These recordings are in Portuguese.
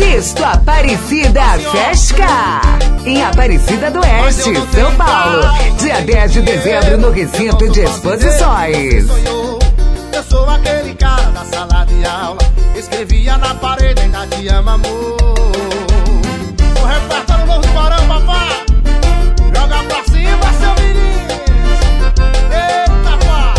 Cisto Aparecida Fesca, em Aparecida do Oeste, São Paulo, dia 10 de dezembro no recinto de exposições. Eu sou aquele cara da sala de aula, escrevia na parede, ainda te amo, amor. O repertório novo do Barão, papai, joga pra cima, seu menino. Eita, pá.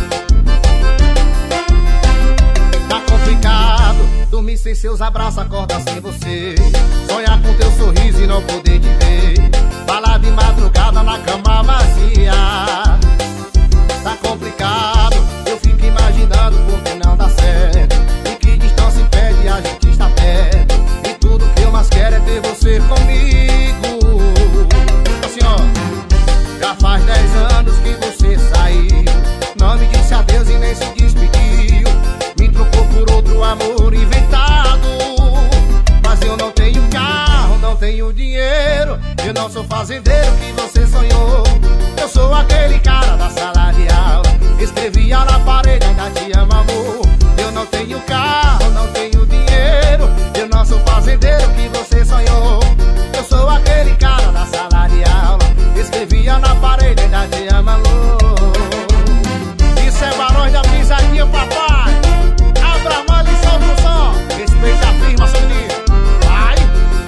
Tá complicado dormir sem seus abraços, acordar sem você, sonhar com teu sorriso e não poder te ver, falar de madrugada na cama vazia. Tá complicado, eu fico imaginando porque não dá certo, e que distância impede a gente estar perto, e tudo que eu mais quero é ter você comigo. Assim ó, já faz 10 anos que você saiu, não me disse adeus e nem se despediu, me trocou por outro amor inventado. Mas eu não tenho carro, não tenho dinheiro, eu não sou fazendeiro que você sonhou. Eu sou aquele cara da sala de aula, escrevia na parede, ainda te amo, amor. Eu não tenho carro, não tenho dinheiro, eu não sou fazendeiro que você sonhou. Eu sou aquele cara da sala de aula, escrevia na parede, ainda te amo, amor. Isso é Barões da Pisadinha, papai. Abra a mão e solta o som, respeita a firma, seu menino. Vai!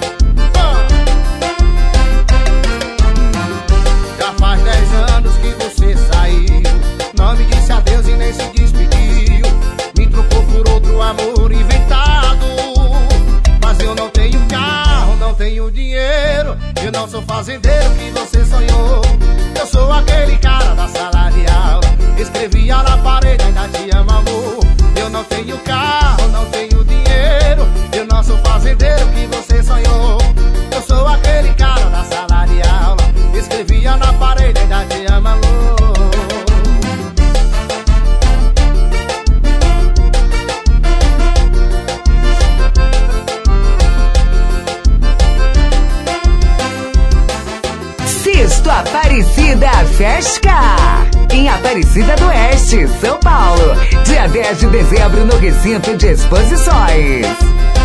Já faz 10 anos que você saiu, não me disse adeus e nem se despediu, me trocou por outro amor inventado. Mas eu não tenho carro, não tenho dinheiro, eu não sou fazendeiro que você sonhou. Eu sou aquele cara da sala de aula, escrevia na parede, ainda te amo, amor. Eu não tenho carro, não tenho dinheiro, eu não sou fazendeiro que você sonhou. Eu sou aquele cara da sala de aula, escrevia na parede, ainda te amo, amor. Cisto Aparecida Fesca, em Aparecida do Oeste, São Paulo, dia 10 de dezembro no recinto de exposições.